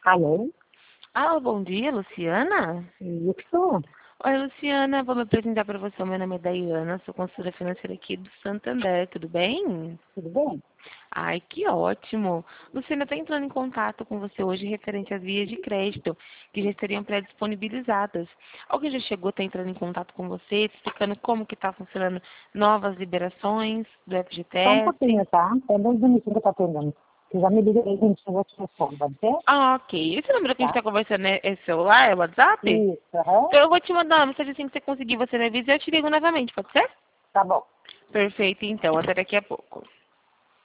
Alô? Ah, bom dia, Luciana. Eu que sou. Oi, Luciana, vou me apresentar para você. Meu nome é Daiana, sou consultora financeira aqui do Santander, tudo bem? Tudo bem? Ai, que ótimo. Luciana, estou entrando em contato com você hoje referente às vias de crédito, que já estariam pré-disponibilizadas. Alguém já chegou a estar entrando em contato com você, explicando como que está funcionando novas liberações do Só um FGTS? pouquinho, tá? É 2 minutinhos que eu tô atendendo. Você já me liga aí, gente, eu vou te responder, pode ser? Ah, ok. Esse número que a gente Tá? está conversando é celular, é WhatsApp? Isso, aham. Então eu vou te mandar uma mensagem assim que você conseguir, você me avisa e eu te ligo novamente, pode ser? Tá bom. Perfeito, então. Até daqui a pouco.